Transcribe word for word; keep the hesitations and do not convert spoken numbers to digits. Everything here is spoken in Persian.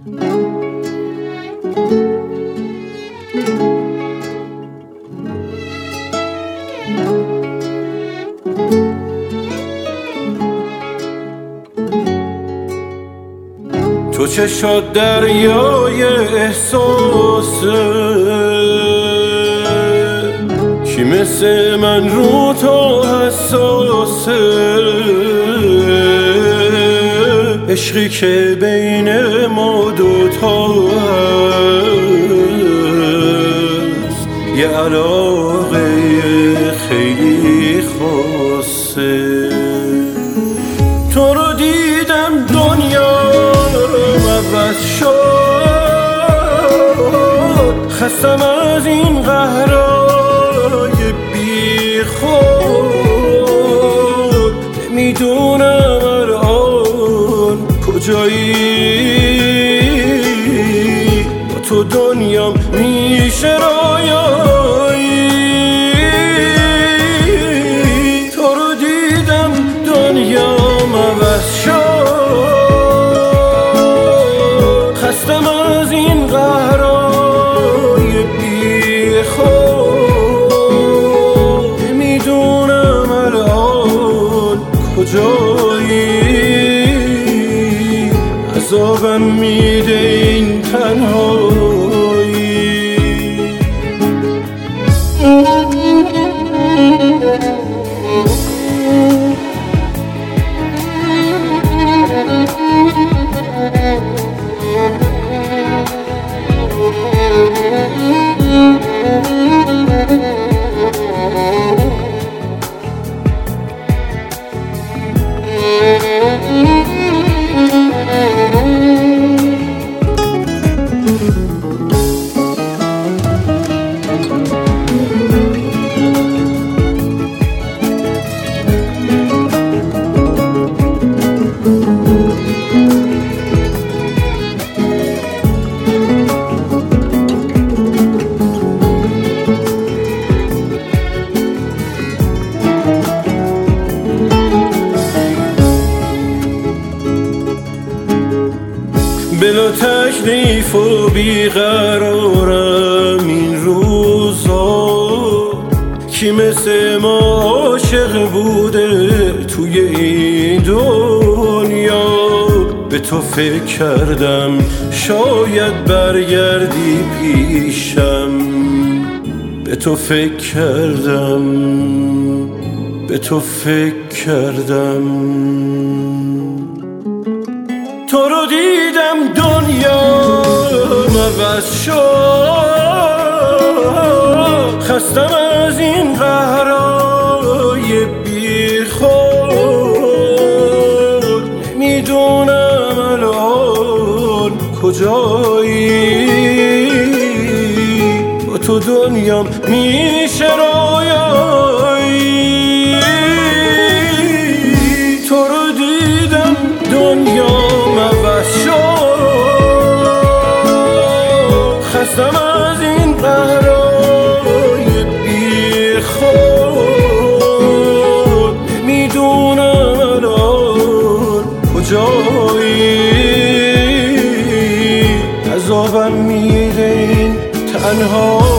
تو چشات دریای احساسه، کی مثل من رو تو حساسه؟ عشقی که بین ما دوتا هست، یه علاقه خیلی خاصه. تو رو دیدم دنیا عوض شد، خستم از این قهرای بی خود. نمیدونم الان کجایی، با تو دنیام میشه رویایی. تو رو دیدم دنیام عوض شد، خستم از این قهرای بی خود. نمیدونم الان کجایی، عذابم میده این تنهایی. بلا تکلیف و بیقرارم این روزا، کی مثل ما عاشق بوده توی این دنیا؟ به تو فکر کردم شاید برگردی پیشم، به تو فکر کردم، به تو فکر کردم. تو رو دیدم دنیا عوض شد، خستم از این قهرای بی خود. نمیدونم الان کجایی، با تو دنیام میشه رویایی. تو رو دیدم دنیام عوض شد، خستم از این قهرای بی خود. نمیدونم الان کجایی، عذابم میده این تنها